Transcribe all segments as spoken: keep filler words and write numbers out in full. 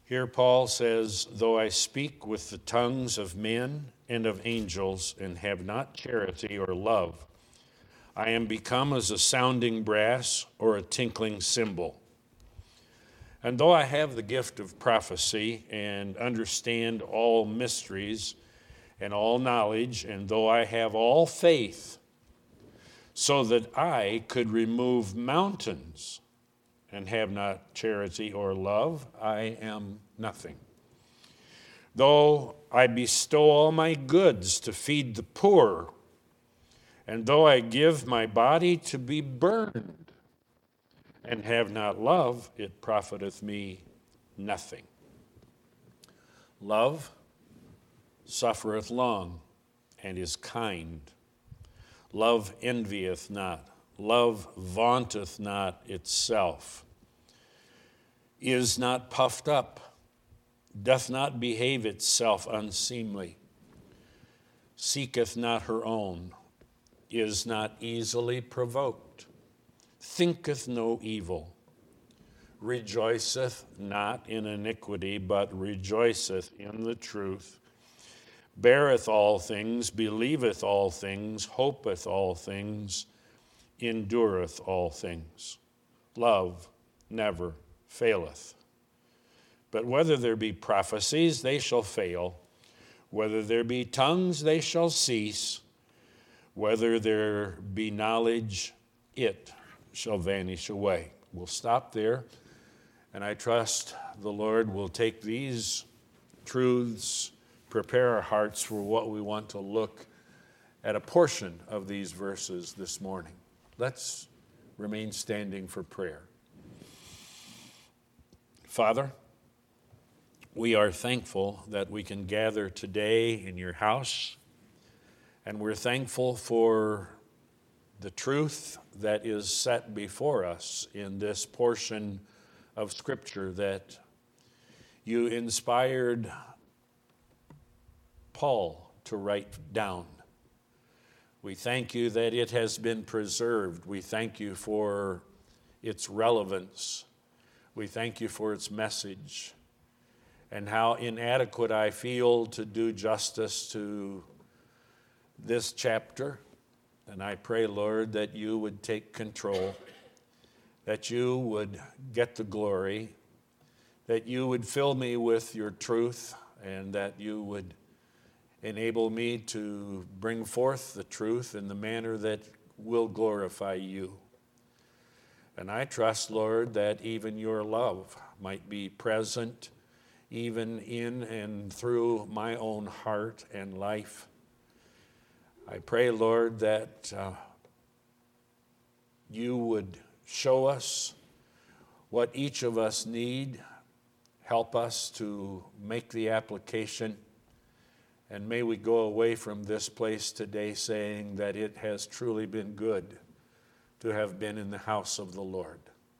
Here Paul says, though I speak with the tongues of men and of angels and have not charity or love, I am become as a sounding brass or a tinkling cymbal. And though I have the gift of prophecy and understand all mysteries and all knowledge, and though I have all faith so that I could remove mountains and have not charity or love, I am nothing. Though I bestow all my goods to feed the poor, and though I give my body to be burned, and have not love, it profiteth me nothing. Love suffereth long, and is kind. Love envieth not. Love vaunteth not itself, is not puffed up, doth not behave itself unseemly, seeketh not her own, is not easily provoked, thinketh no evil, rejoiceth not in iniquity, but rejoiceth in the truth, beareth all things, believeth all things, hopeth all things, endureth all things. Love never faileth. But whether there be prophecies, they shall fail. Whether there be tongues, they shall cease. Whether there be knowledge, it shall vanish away. We'll stop there, and I trust the Lord will take these truths, prepare our hearts for what we want to look at a portion of these verses this morning. Let's remain standing for prayer. Father, we are thankful that we can gather today in your house, and we're thankful for the truth that is set before us in this portion of Scripture that you inspired Paul to write down. We thank you that it has been preserved. We thank you for its relevance. We thank you for its message, and how inadequate I feel to do justice to this chapter. And I pray, Lord, that you would take control, that you would get the glory, that you would fill me with your truth, and that you would enable me to bring forth the truth in the manner that will glorify you. And I trust, Lord, that even your love might be present even in and through my own heart and life. I pray, Lord, that uh, you would show us what each of us need, help us to make the application, and may we go away from this place today saying that it has truly been good to have been in the house of the Lord.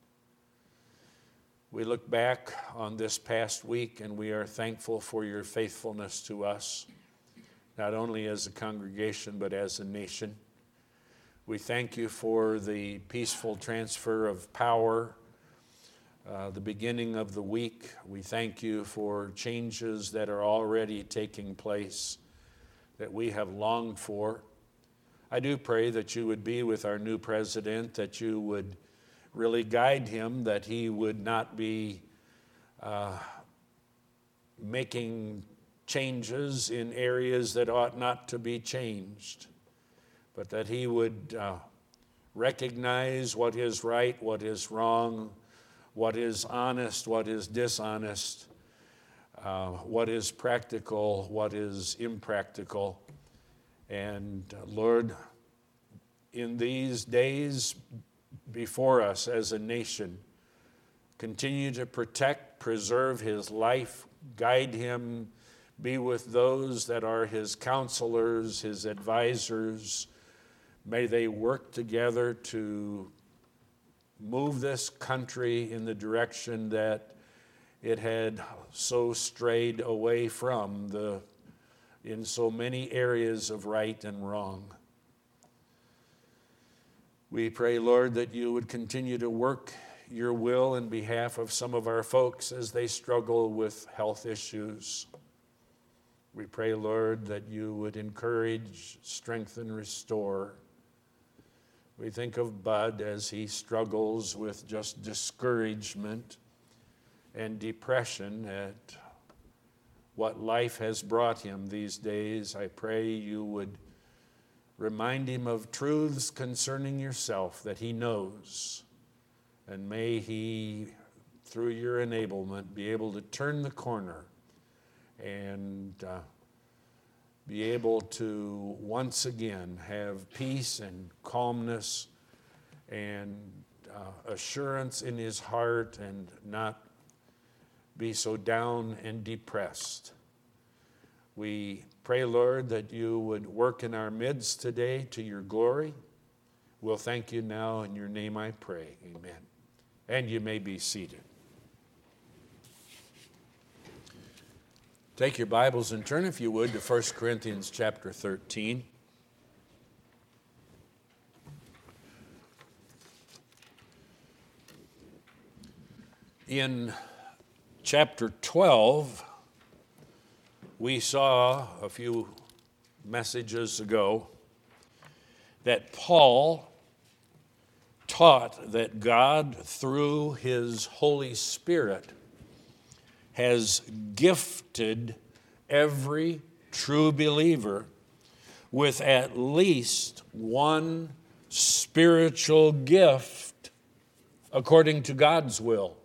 We look back on this past week, and we are thankful for your faithfulness to us, not only as a congregation, but as a nation. We thank you for the peaceful transfer of power, uh, the beginning of the week. We thank you for changes that are already taking place that we have longed for. I do pray that you would be with our new president, that you would really guide him, that he would not be uh, making changes in areas that ought not to be changed, but that he would uh, recognize what is right, what is wrong, what is honest, what is dishonest, uh, what is practical, what is impractical. And uh, Lord, in these days before us as a nation, continue to protect, preserve his life, guide him, be with those that are his counselors, his advisors. May they work together to move this country in the direction that it had so strayed away from the in so many areas of right and wrong. We pray, Lord, that you would continue to work your will in behalf of some of our folks as they struggle with health issues. We pray, Lord, that you would encourage, strengthen, restore. We think of Bud as he struggles with just discouragement and depression at what life has brought him these days. I pray you would remind him of truths concerning yourself that he knows. And may he, through your enablement, be able to turn the corner and uh, be able to once again have peace and calmness and uh, assurance in his heart and not be so down and depressed. We pray, Lord, that you would work in our midst today to your glory. We'll thank you now. In your name I pray. Amen. And you may be seated. Take your Bibles and turn, if you would, to First Corinthians chapter thirteen. In chapter twelve, we saw a few messages ago that Paul taught that God, through his Holy Spirit, has gifted every true believer with at least one spiritual gift according to God's will.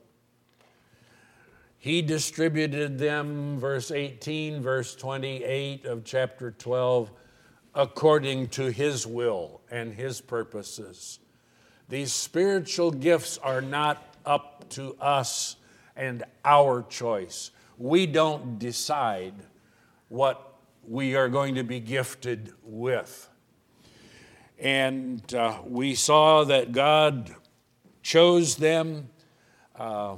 He distributed them, verse eighteen, verse twenty-eight of chapter twelve, according to his will and his purposes. These spiritual gifts are not up to us and our choice. We don't decide what we are going to be gifted with. And uh, we saw that God chose them, uh,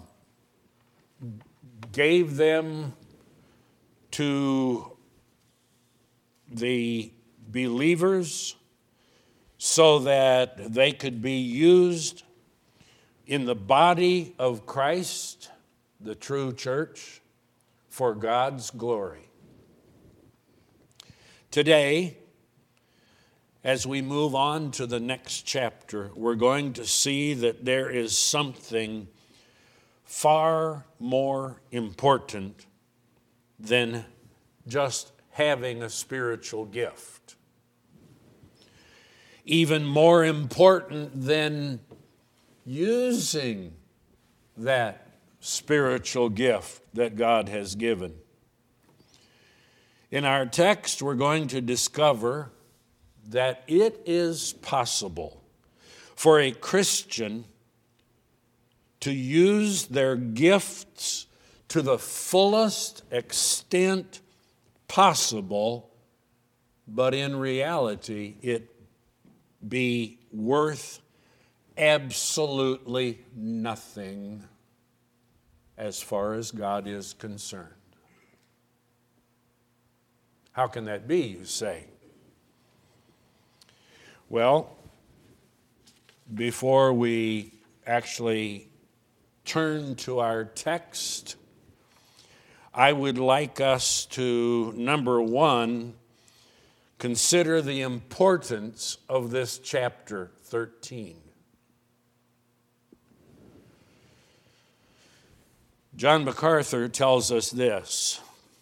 gave them to the believers so that they could be used in the body of Christ, the true church, for God's glory. Today, as we move on to the next chapter, we're going to see that there is something far more important than just having a spiritual gift. Even more important than using that spiritual gift that God has given. In our text, we're going to discover that it is possible for a Christian to use their gifts to the fullest extent possible, but in reality, it be worth absolutely nothing as far as God is concerned. How can that be, you say? Well, before we actually turn to our text, I would like us to, number one, consider the importance of this chapter thirteen. John MacArthur tells us this: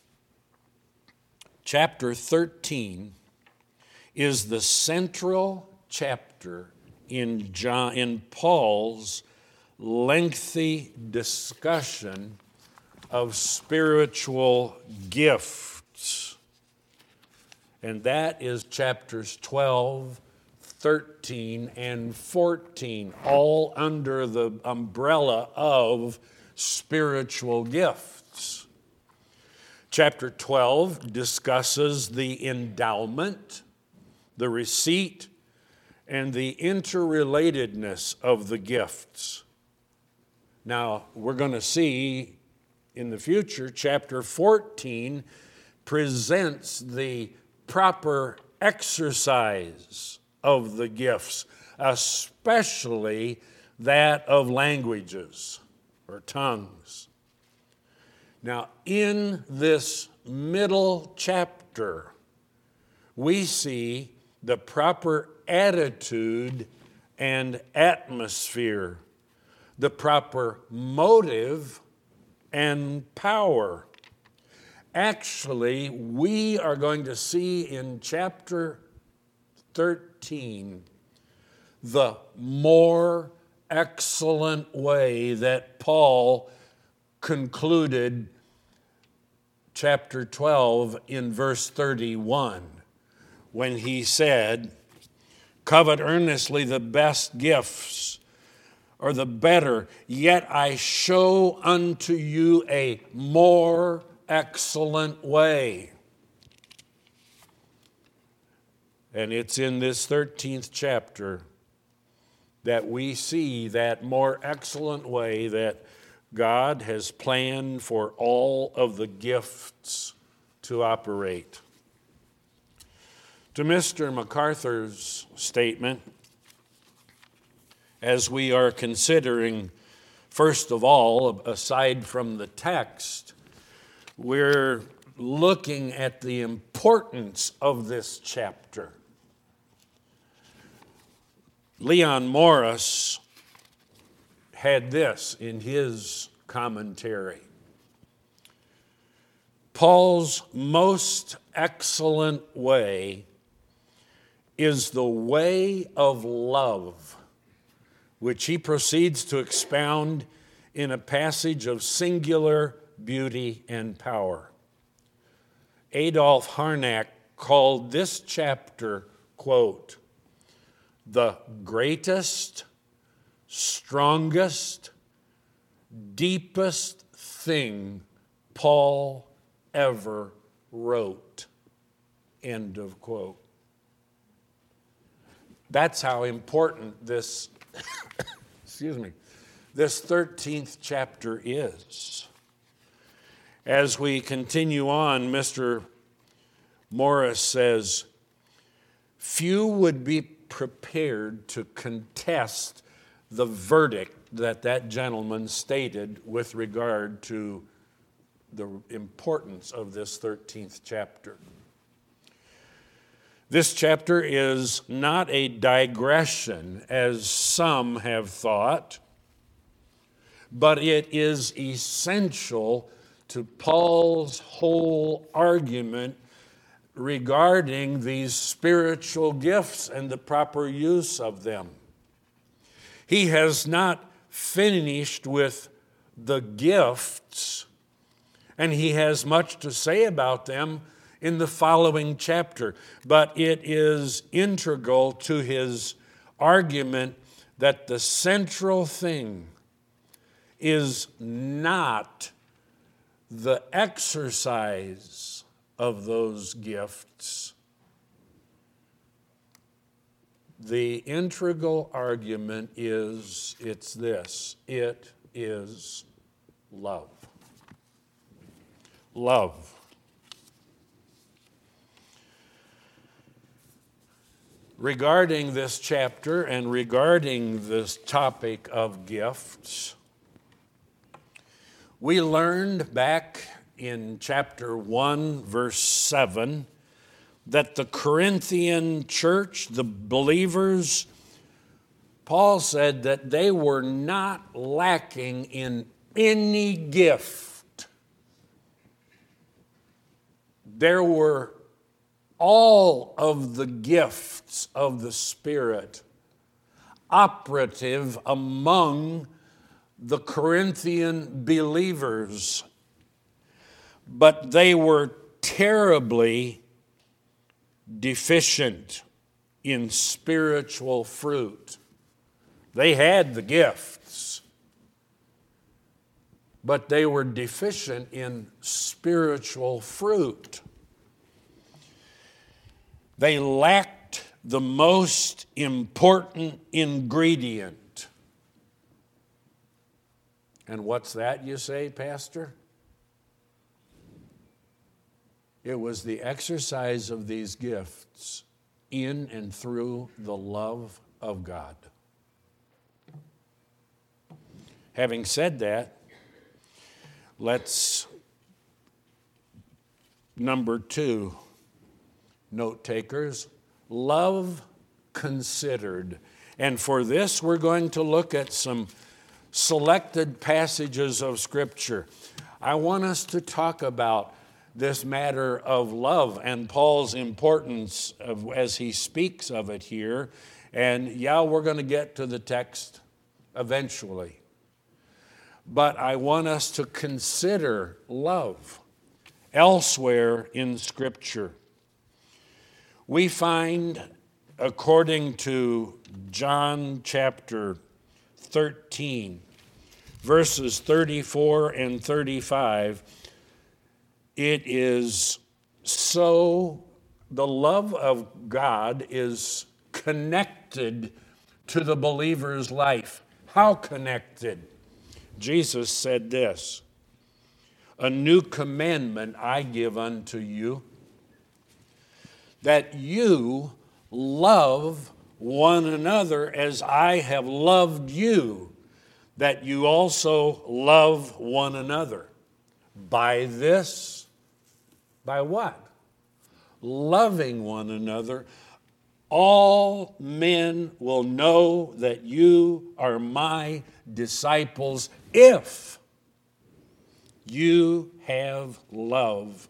chapter thirteen is the central chapter in John, in Paul's lengthy discussion of spiritual gifts. And that is chapters twelve, thirteen, and fourteen, all under the umbrella of spiritual gifts. Chapter twelve discusses the endowment, the receipt, and the interrelatedness of the gifts. Now, we're going to see in the future, chapter fourteen presents the proper exercise of the gifts, especially that of languages or tongues. Now, in this middle chapter, we see the proper attitude and atmosphere, the proper motive and power. Actually, we are going to see in chapter thirteen the more excellent way that Paul concluded chapter twelve in verse thirty-one, when he said, "Covet earnestly the best gifts, or the better, yet I show unto you a more excellent way." And it's in this thirteenth chapter that we see that more excellent way that God has planned for all of the gifts to operate. To Mister MacArthur's statement, as we are considering, first of all, aside from the text, we're looking at the importance of this chapter. Leon Morris had this in his commentary: Paul's most excellent way is the way of love, which he proceeds to expound in a passage of singular beauty and power. Adolf Harnack called this chapter, quote, "the greatest, strongest, deepest thing Paul ever wrote," end of quote. That's how important this, excuse me, this thirteenth chapter is. As we continue on, Mister Morris says, "Few would be prepared to contest the verdict that that gentleman stated with regard to the importance of this thirteenth chapter. This chapter is not a digression, as some have thought, but it is essential to Paul's whole argument regarding these spiritual gifts and the proper use of them. He has not finished with the gifts, and he has much to say about them in the following chapter, but it is integral to his argument that the central thing is not the exercise of those gifts. The integral argument is, it's this: it is love. Love. Regarding this chapter and regarding this topic of gifts, we learned back in chapter one, verse seven, that the Corinthian church, the believers, Paul said that they were not lacking in any gift. There were all of the gifts of the Spirit operative among the Corinthian believers, but they were terribly deficient in spiritual fruit. They had the gifts, but they were deficient in spiritual fruit. They lacked the most important ingredient. And what's that, you say, Pastor? It was the exercise of these gifts in and through the love of God. Having said that, let's, number two, note takers, love considered. And for this, we're going to look at some selected passages of Scripture. I want us to talk about this matter of love and Paul's importance of, as he speaks of it here. And yeah, we're going to get to the text eventually. But I want us to consider love elsewhere in Scripture. We find, according to John chapter thirteen, verses thirty-four and thirty-five, it is so, the love of God is connected to the believer's life. How connected? Jesus said this, "A new commandment I give unto you, that you love one another as I have loved you, that you also love one another. By this," by what? Loving one another, "all men will know that you are my disciples if you have love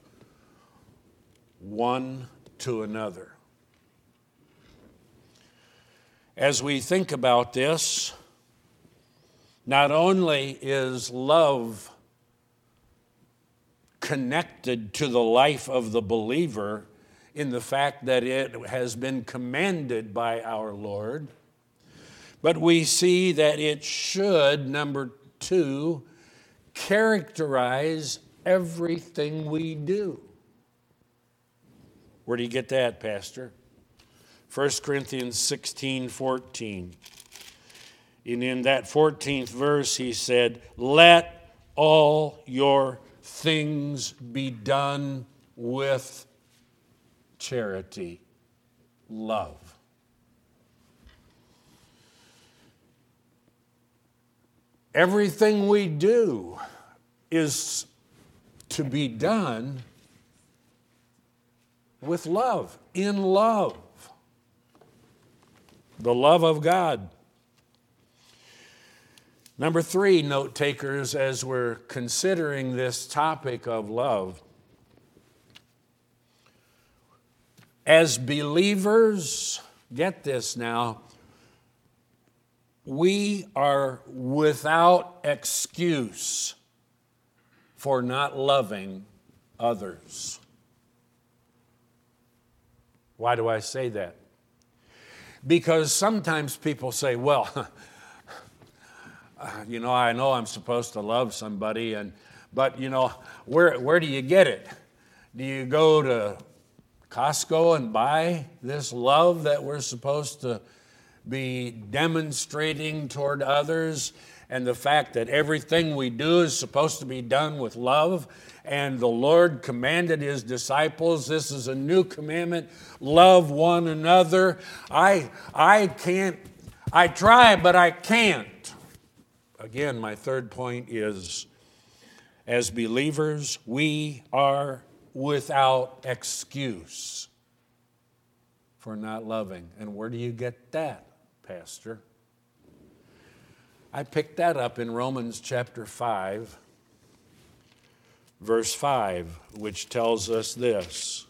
one to another." As we think about this, not only is love connected to the life of the believer in the fact that it has been commanded by our Lord, but we see that it should, number two, characterize everything we do. Where do you get that, Pastor? First Corinthians sixteen fourteen. And in that fourteenth verse, he said, "Let all your things be done with charity," love. Everything we do is to be done with love, in love. The love of God. Number three, note takers, as we're considering this topic of love, as believers, get this now, we are without excuse for not loving others. Why do I say that? Because sometimes people say, well, you know, I know I'm supposed to love somebody, and but, you know, where where do you get it? Do you go to Costco and buy this love that we're supposed to be demonstrating toward others, and the fact that everything we do is supposed to be done with love? And the Lord commanded his disciples, this is a new commandment, love one another. I I can't, I try, but I can't. Again, my third point is, as believers, we are without excuse for not loving. And where do you get that, Pastor? I picked that up in Romans chapter five, verse five, which tells us this: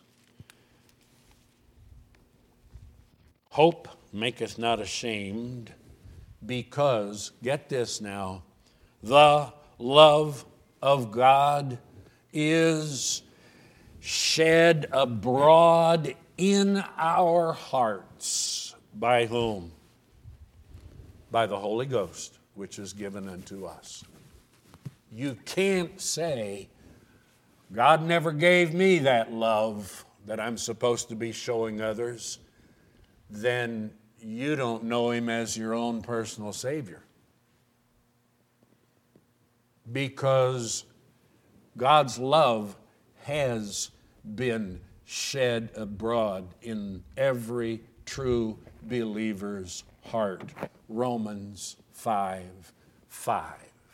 "Hope maketh not ashamed, because," get this now, "the love of God is shed abroad in our hearts." By whom? By the Holy Ghost, which is given unto us. You can't say, God never gave me that love that I'm supposed to be showing others. Then you don't know him as your own personal Savior. Because God's love has been shed abroad in every true believer's heart. Romans five five.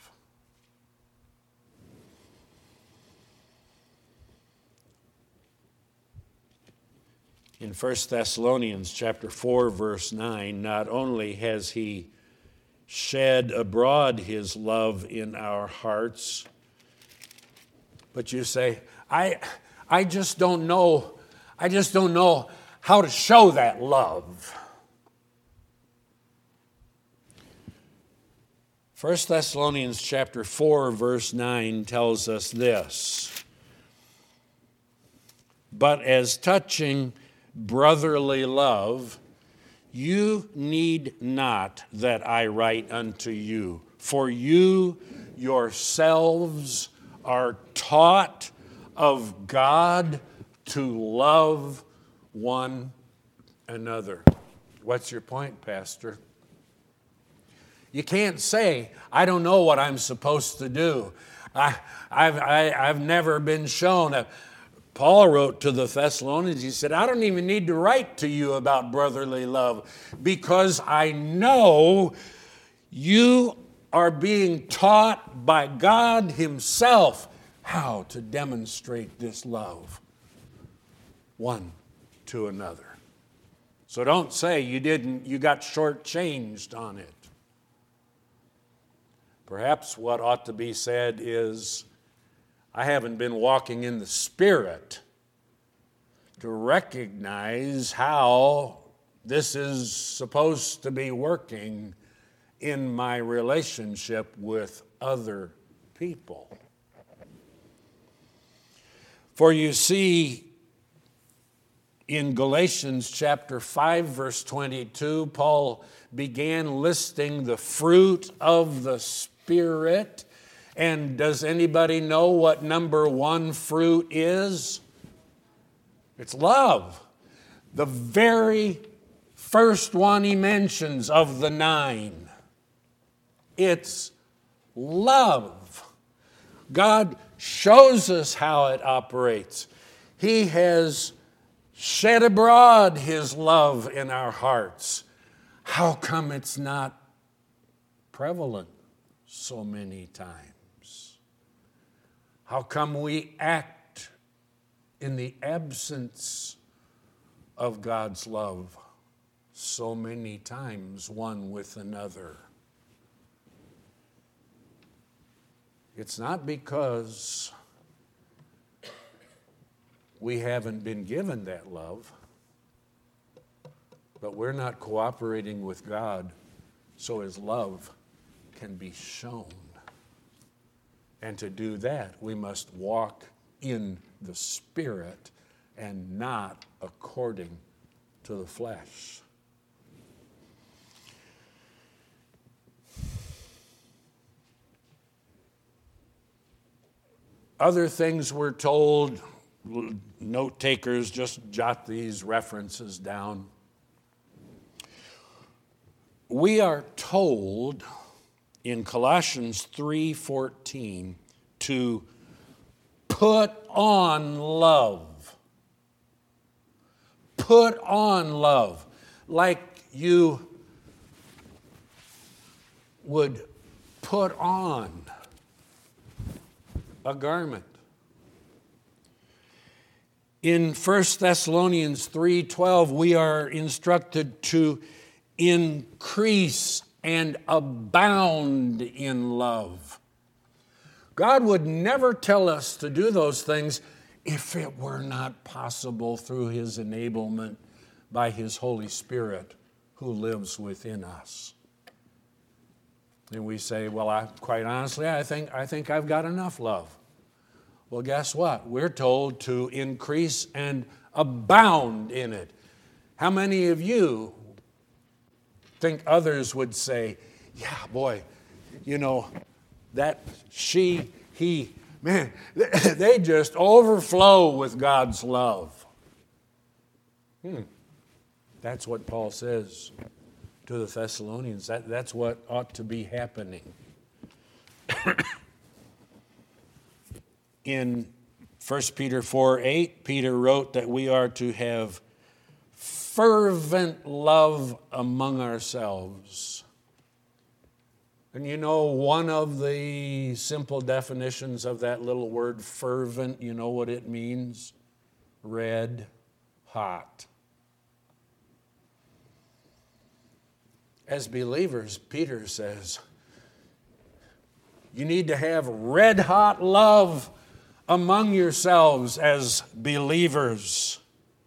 In First Thessalonians chapter four, verse nine, not only has he shed abroad his love in our hearts, but you say, I, I just don't know, I just don't know how to show that love. First Thessalonians chapter four, verse nine tells us this. But as touching brotherly love, you need not that I write unto you, for you yourselves are taught of God to love one another. What's your point, Pastor? You can't say, I don't know what I'm supposed to do. I, I've, I, I've never been shown. Paul wrote to the Thessalonians, he said, I don't even need to write to you about brotherly love because I know you are being taught by God himself how to demonstrate this love one to another. So don't say you didn't, you got shortchanged on it. Perhaps what ought to be said is, I haven't been walking in the Spirit to recognize how this is supposed to be working in my relationship with other people. For you see, in Galatians chapter five, verse twenty-two, Paul began listing the fruit of the Spirit. And does anybody know what number one fruit is? It's love. The very first one he mentions of the nine. It's love. God shows us how it operates. He has shed abroad his love in our hearts. How come it's not prevalent so many times? How come we act in the absence of God's love so many times one with another? It's not because we haven't been given that love, but we're not cooperating with God so his love can be shown. And to do that, we must walk in the Spirit and not according to the flesh. Other things we're told, note takers, just jot these references down. We are told in Colossians three fourteen to put on love. Put on love. Like you would put on a garment. In First Thessalonians three twelve, we are instructed to increase and abound in love. God would never tell us to do those things if it were not possible through his enablement by his Holy Spirit who lives within us. And we say, well, I, quite honestly, I think, I think I've got enough love. Well, guess what? We're told to increase and abound in it. How many of you think others would say, yeah, boy, you know, that she, he, man, they just overflow with God's love. Hmm. That's what Paul says to the Thessalonians. That, that's what ought to be happening. In First Peter four eight, Peter wrote that we are to have fervent love among ourselves. And you know, one of the simple definitions of that little word fervent, you know what it means? Red hot. As believers, Peter says, you need to have red-hot love among yourselves as believers.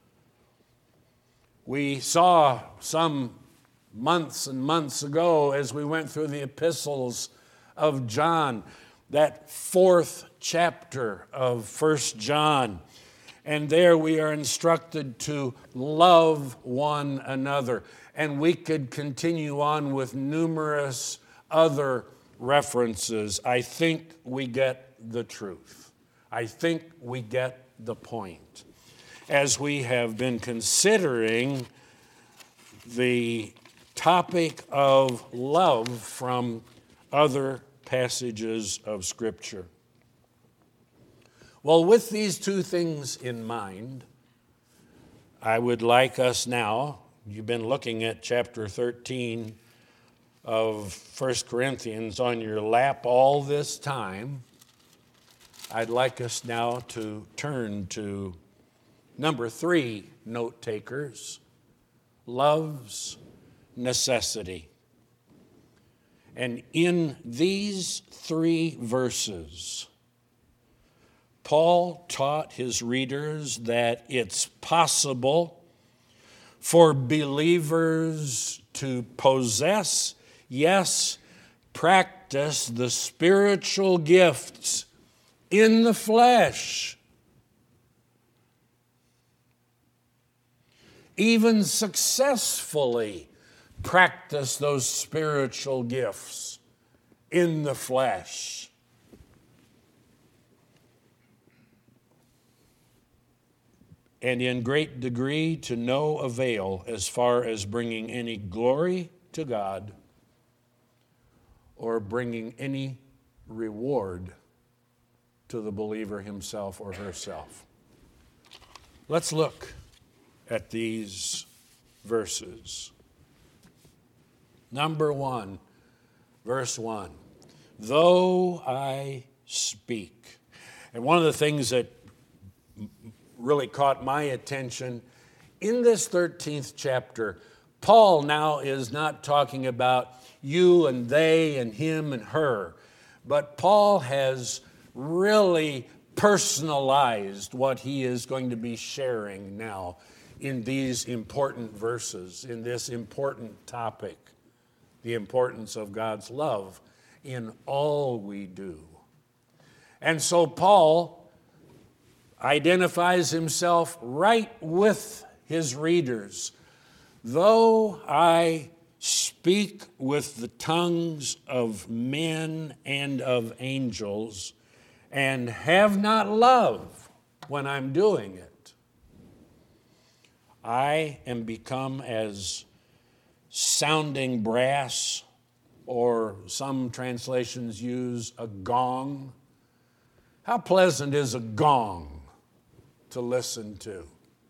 We saw some months and months ago as we went through the epistles of John, that fourth chapter of First John. And there we are instructed to love one another. And we could continue on with numerous other references. I think we get the truth. I think we get the point. As we have been considering the topic of love from other passages of Scripture. Well, with these two things in mind, I would like us now, you've been looking at chapter thirteen of First Corinthians on your lap all this time. I'd like us now to turn to number three, note takers, love's necessity. And in these three verses, Paul taught his readers that it's possible for believers to possess, yes, practice the spiritual gifts in the flesh, even successfully practice those spiritual gifts in the flesh. And in great degree to no avail as far as bringing any glory to God or bringing any reward to the believer himself or herself. Let's look at these verses. Number one, verse one, though I speak. And one of the things that really caught my attention in this thirteenth chapter, Paul now is not talking about you and they and him and her, but Paul has really personalized what he is going to be sharing now in these important verses, in this important topic, the importance of God's love in all we do. And so Paul identifies himself right with his readers. Though I speak with the tongues of men and of angels and have not love when I'm doing it, I am become as sounding brass, or some translations use a gong. How pleasant is a gong to listen to?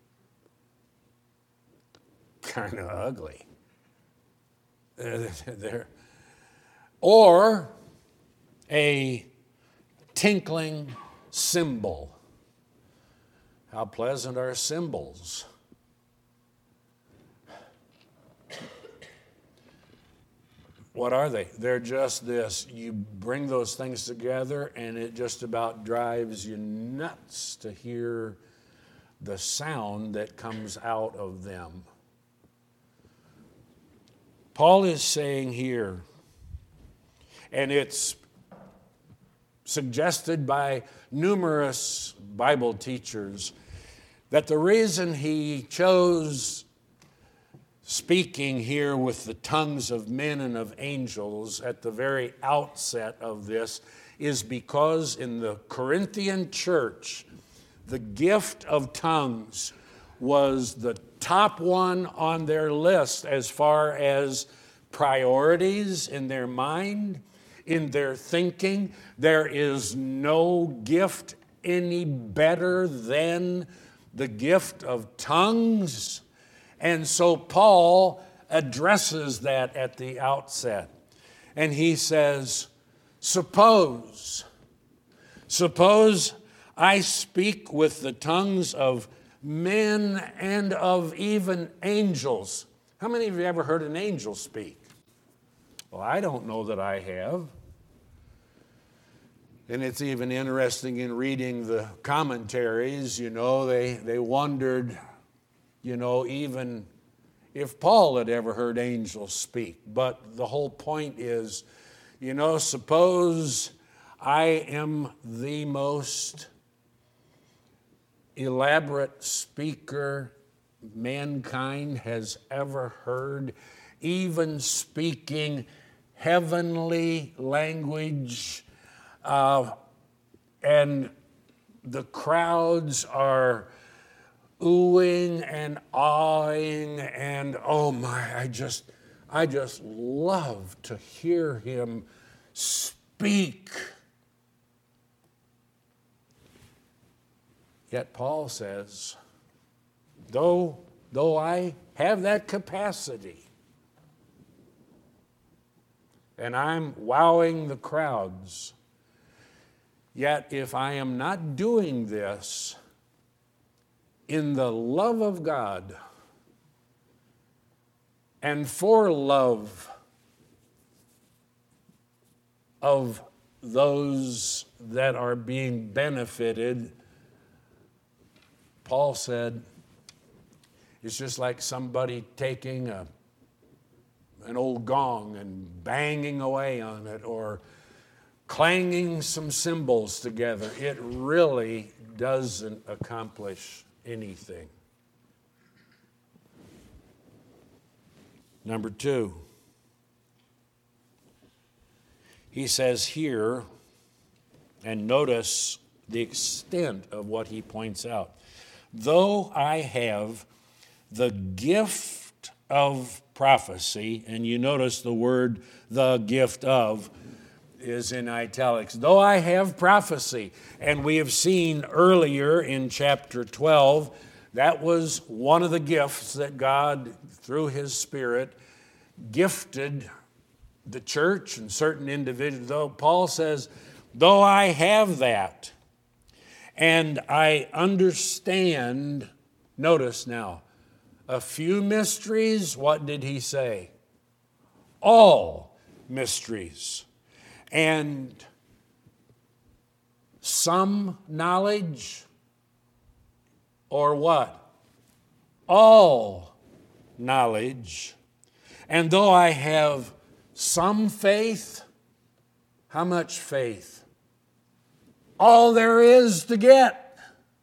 Kind of ugly. There. Or a tinkling cymbal. How pleasant are cymbals? What are they? They're just this. You bring those things together and it just about drives you nuts to hear the sound that comes out of them. Paul is saying here, and it's suggested by numerous Bible teachers, that the reason he chose speaking here with the tongues of men and of angels at the very outset of this is because in the Corinthian church, the gift of tongues was the top one on their list as far as priorities in their mind, in their thinking. There is no gift any better than the gift of tongues. And so Paul addresses that at the outset. And he says, suppose, suppose I speak with the tongues of men and of even angels. How many of you ever heard an angel speak? Well, I don't know that I have. And it's even interesting in reading the commentaries, you know, they, they wondered, you know, even if Paul had ever heard angels speak. But the whole point is, you know, suppose I am the most elaborate speaker mankind has ever heard, even speaking heavenly language, uh, and the crowds are oohing and awing, and oh my, I just, I just love to hear him speak. Yet Paul says, though, though I have that capacity, and I'm wowing the crowds, yet if I am not doing this in the love of God and for love of those that are being benefited, Paul said, it's just like somebody taking a, an old gong and banging away on it, or clanging some cymbals together. It really doesn't accomplish anything. Number two, he says here, and notice the extent of what he points out. Though I have the gift of prophecy, and you notice the word the gift of is in italics. Though I have prophecy, and we have seen earlier in chapter twelve, that was one of the gifts that God, through his Spirit, gifted the church and certain individuals. Though Paul says, though I have that, and I understand, notice now, a few mysteries, what did he say? All mysteries. And some knowledge, or what? All knowledge. And though I have some faith, how much faith? All there is to get.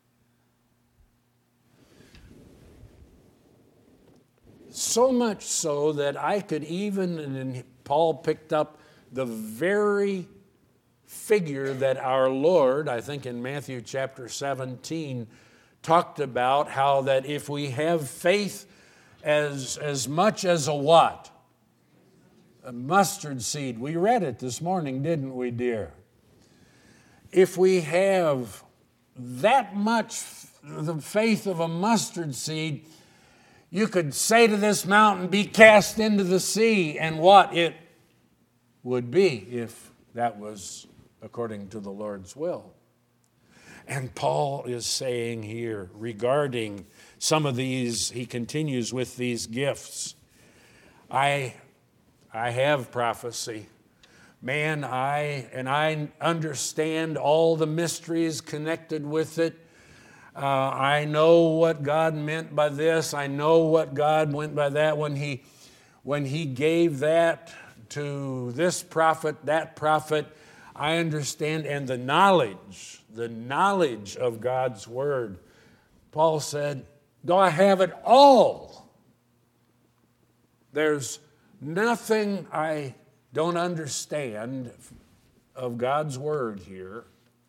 So much so that I could even, and Paul picked up the very figure that our Lord, I think in Matthew chapter seventeen, talked about, how that if we have faith as, as much as a what? A mustard seed. We read it this morning, didn't we, dear? If we have that much the faith of a mustard seed, you could say to this mountain, be cast into the sea, and what it would be if that was according to the Lord's will. And Paul is saying here regarding some of these, he continues with these gifts. I, I have prophecy. Man, I, and I understand all the mysteries connected with it. Uh, I know what God meant by this. I know what God meant by that when he, when he gave that to this prophet, that prophet. I understand, and the knowledge, the knowledge of God's word. Paul said, though I have it all, there's nothing I don't understand of God's word here.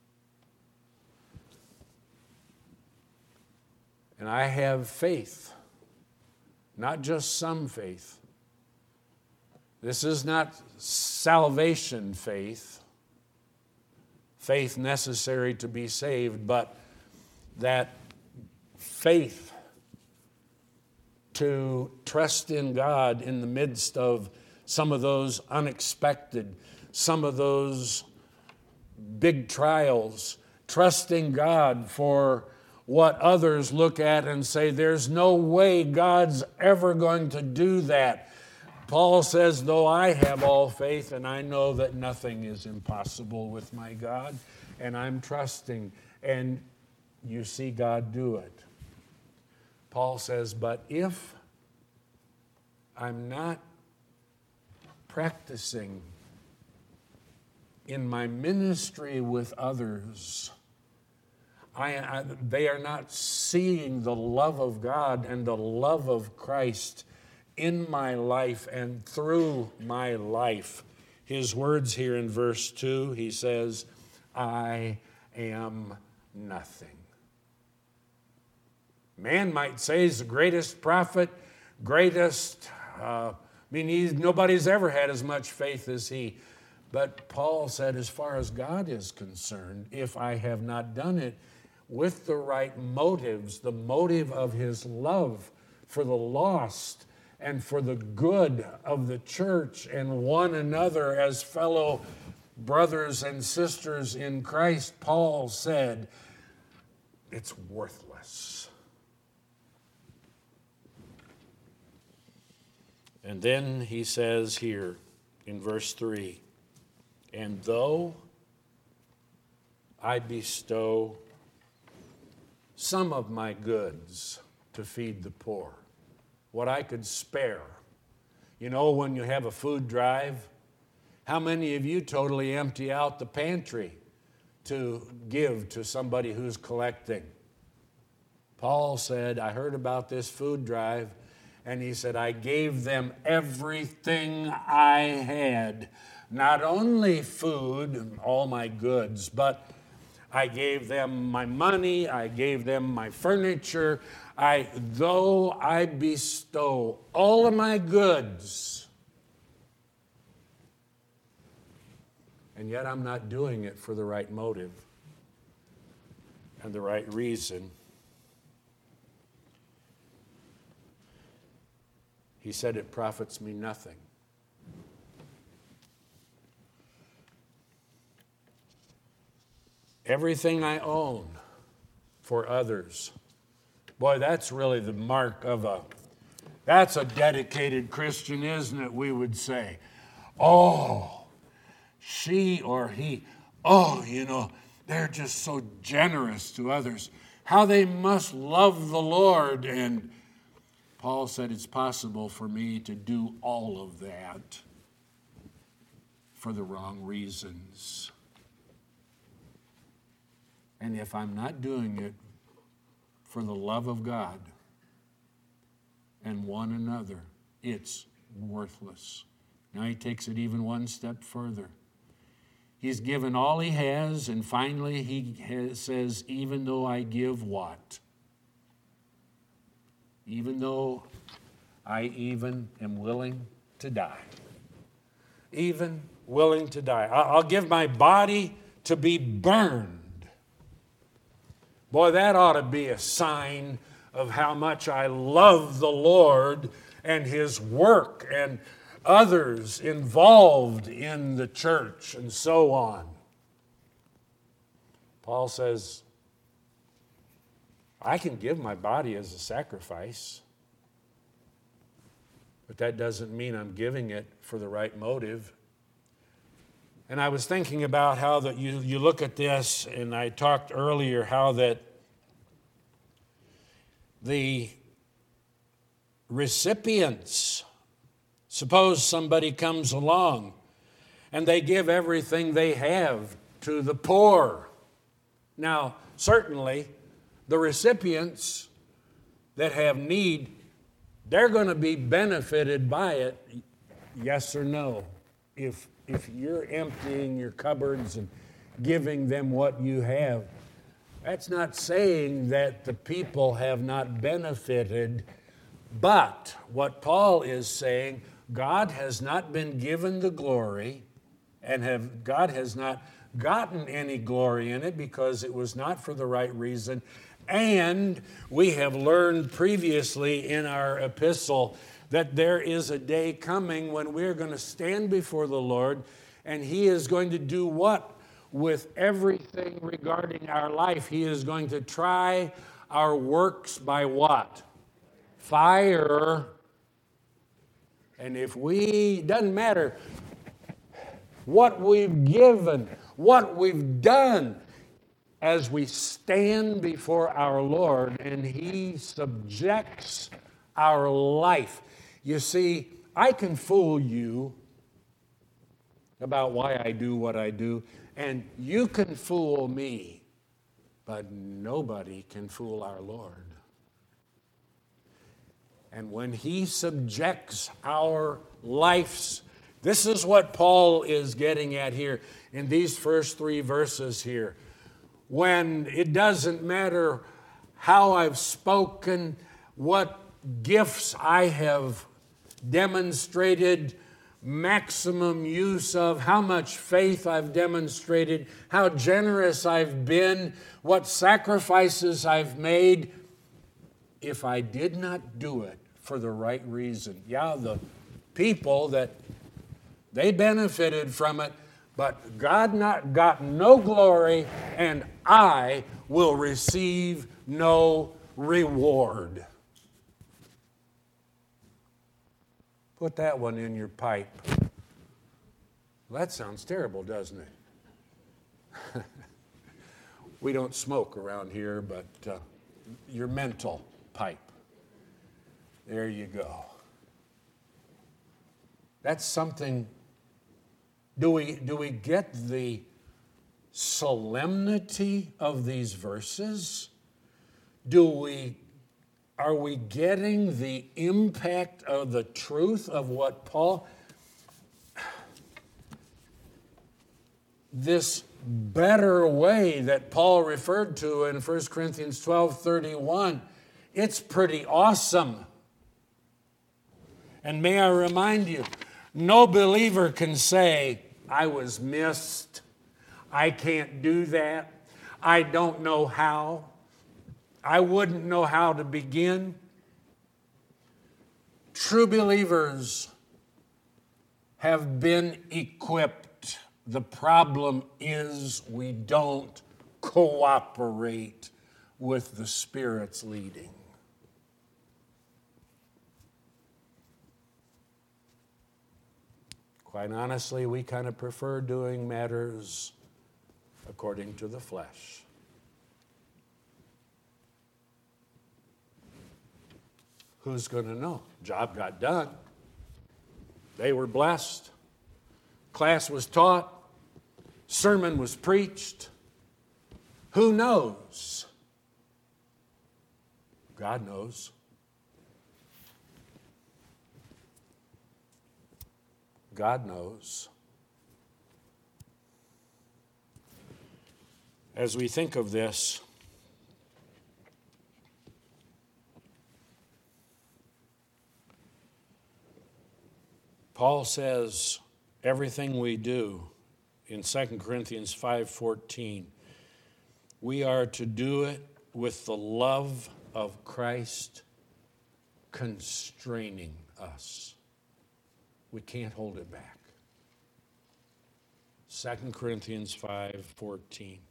And I have faith, not just some faith. This is not salvation faith, faith necessary to be saved, but that faith to trust in God in the midst of some of those unexpected, some of those big trials, trusting God for what others look at and say, there's no way God's ever going to do that. Paul says, though I have all faith and I know that nothing is impossible with my God, and I'm trusting, and you see God do it. Paul says, but if I'm not practicing in my ministry with others, I, I, they are not seeing the love of God and the love of Christ in my life and through my life. His words here in verse two, he says, I am nothing. Man might say he's the greatest prophet, greatest, uh, I mean, he's, nobody's ever had as much faith as he. But Paul said, as far as God is concerned, if I have not done it with the right motives, the motive of his love for the lost and for the good of the church and one another as fellow brothers and sisters in Christ, Paul said, it's worthless. And then he says here in verse three, and though I bestow some of my goods to feed the poor, what I could spare. You know, when you have a food drive, how many of you totally empty out the pantry to give to somebody who's collecting? Paul said, I heard about this food drive, and he said, I gave them everything I had. Not only food, all my goods, but I gave them my money, I gave them my furniture. I, though I bestow all of my goods, and yet I'm not doing it for the right motive and the right reason. He said, it profits me nothing. Everything I own for others. Boy, that's really the mark of a, that's a dedicated Christian, isn't it, we would say. Oh, she or he, oh, you know, they're just so generous to others. How they must love the Lord. And Paul said it's possible for me to do all of that for the wrong reasons. And if I'm not doing it for the love of God and one another, it's worthless. Now he takes it even one step further. He's given all he has, and finally he has, says, even though I give what? Even though I even am willing to die. Even willing to die. I'll give my body to be burned. Boy, that ought to be a sign of how much I love the Lord and his work and others involved in the church and so on. Paul says, I can give my body as a sacrifice, but that doesn't mean I'm giving it for the right motive. And I was thinking about how that you, you look at this, and I talked earlier how that the recipients, suppose somebody comes along and they give everything they have to the poor. Now, certainly, the recipients that have need, they're going to be benefited by it, yes or no. If If you're emptying your cupboards and giving them what you have, that's not saying that the people have not benefited. But what Paul is saying, God has not been given the glory, and have God has not gotten any glory in it because it was not for the right reason. And we have learned previously in our epistle that there is a day coming when we're going to stand before the Lord, and he is going to do what with everything regarding our life? He is going to try our works by what? Fire. And if we, doesn't matter what we've given, what we've done, as we stand before our Lord and He subjects our life. You see, I can fool you about why I do what I do, and you can fool me, but nobody can fool our Lord. And when He subjects our lives, this is what Paul is getting at here in these first three verses here. When it doesn't matter how I've spoken, what gifts I have demonstrated maximum use of, how much faith I've demonstrated, how generous I've been, what sacrifices I've made, if I did not do it for the right reason. Yeah, the people that they benefited from it, but God not got no glory, and I will receive no reward. Put that one in your pipe. Well, that sounds terrible, doesn't it? We don't smoke around here, but uh, your mental pipe. There you go. That's something. Do we, do we get the solemnity of these verses? Do we, are we getting the impact of the truth of what Paul, this better way that Paul referred to in First Corinthians twelve thirty-one, it's pretty awesome. And may I remind you, no believer can say, I was missed. I can't do that. I don't know how. I wouldn't know how to begin. True believers have been equipped. The problem is we don't cooperate with the Spirit's leading. Quite honestly, we kind of prefer doing matters according to the flesh. Who's going to know? Job got done. They were blessed. Class was taught. Sermon was preached. Who knows? God knows. God knows. As we think of this, Paul says everything we do in Second Corinthians five fourteen, we are to do it with the love of Christ constraining us. We can't hold it back. Second Corinthians five fourteen.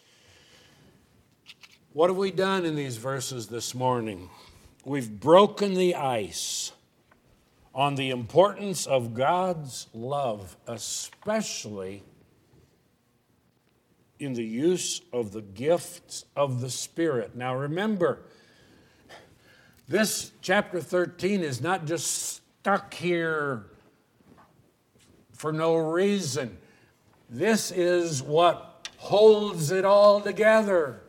What have we done in these verses this morning? We've broken the ice on the importance of God's love, especially in the use of the gifts of the Spirit. Now remember, this chapter thirteen is not just stuck here for no reason. This is what holds it all together.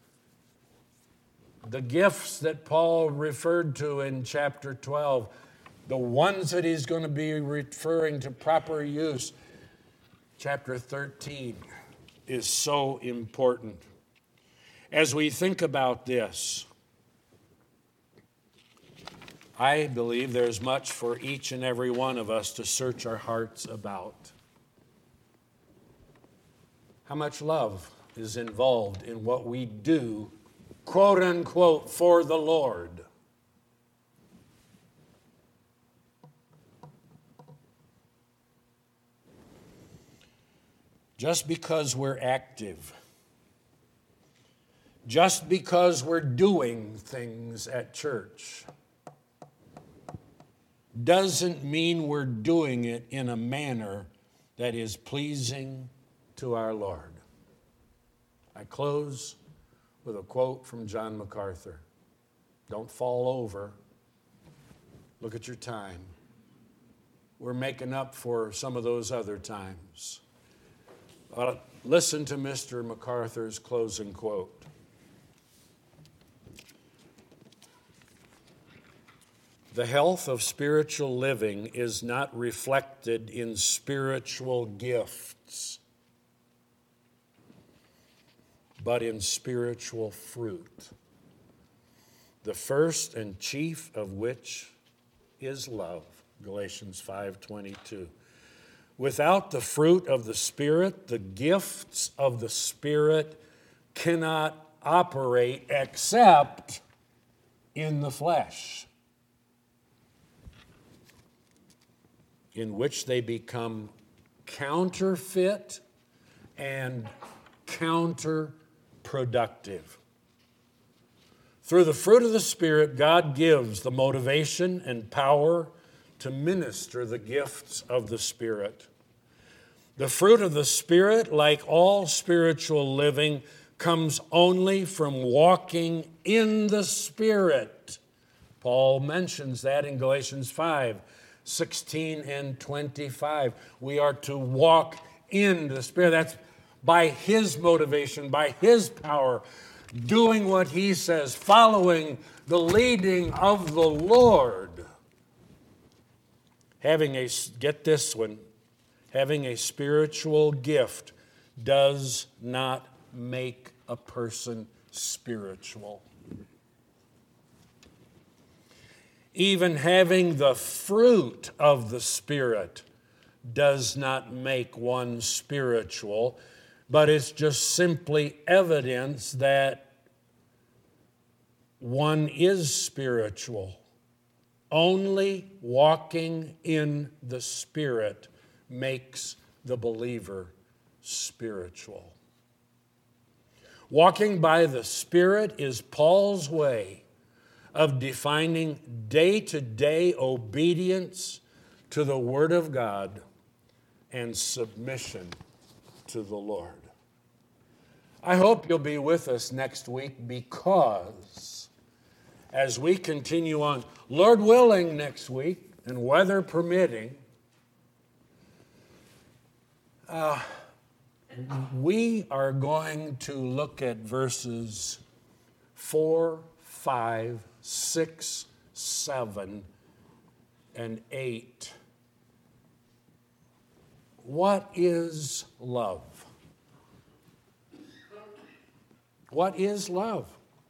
The gifts that Paul referred to in chapter twelve, the ones that he's going to be referring to proper use, chapter thirteen is so important. As we think about this, I believe there's much for each and every one of us to search our hearts about. How much love is involved in what we do, quote unquote, for the Lord? Just because we're active, just because we're doing things at church, doesn't mean we're doing it in a manner that is pleasing to our Lord. I close with a quote from John MacArthur. Don't fall over. Look at your time. We're making up for some of those other times. But listen to Mister MacArthur's closing quote. The health of spiritual living is not reflected in spiritual gifts, but in spiritual fruit, the first and chief of which is love, Galatians five twenty-two. Without the fruit of the Spirit, the gifts of the Spirit cannot operate except in the flesh, in which they become counterfeit and counterproductive. Through the fruit of the Spirit, God gives the motivation and power to minister the gifts of the Spirit. The fruit of the Spirit, like all spiritual living, comes only from walking in the Spirit. Paul mentions that in Galatians five sixteen and twenty-five. We are to walk in the Spirit. That's by His motivation, by His power, doing what He says, following the leading of the Lord. Having a, get this one, having a spiritual gift does not make a person spiritual. Even having the fruit of the Spirit does not make one spiritual, but it's just simply evidence that one is spiritual. Only walking in the Spirit makes the believer spiritual. Walking by the Spirit is Paul's way of defining day-to-day obedience to the Word of God and submission to the Lord. I hope you'll be with us next week, because as we continue on, Lord willing, next week, and weather permitting, uh, we are going to look at verses four, five, six, seven, and eight. What is love? What is love?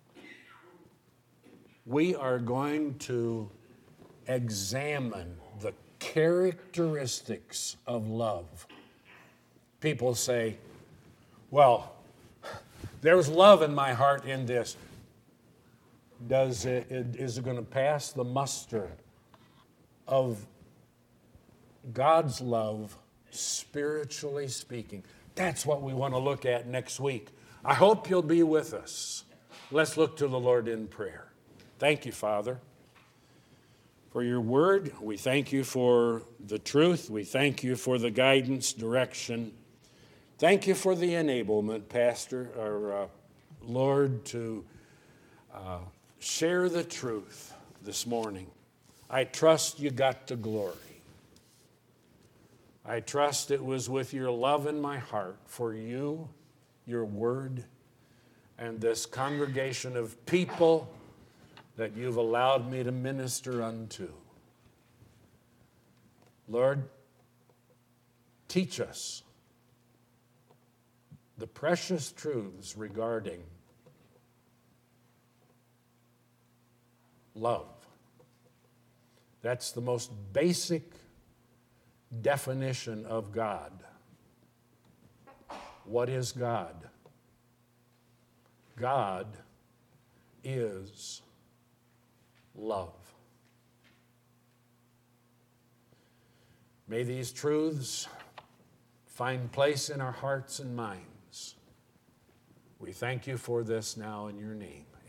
We are going to examine the characteristics of love. People say, well, there's love in my heart in this. Does it, is it going to pass the muster of God's love, spiritually speaking? That's what we want to look at next week. I hope you'll be with us. Let's look to the Lord in prayer. Thank you, Father, for your word. We thank you for the truth. We thank you for the guidance, direction. Thank you for the enablement, Pastor, or uh, Lord, to uh, share the truth this morning. I trust you got the glory. I trust it was with your love in my heart for you, your word, and this congregation of people that you've allowed me to minister unto. Lord, teach us the precious truths regarding love. That's the most basic definition of God. What is God? God is love. May these truths find place in our hearts and minds. We thank you for this now in your name.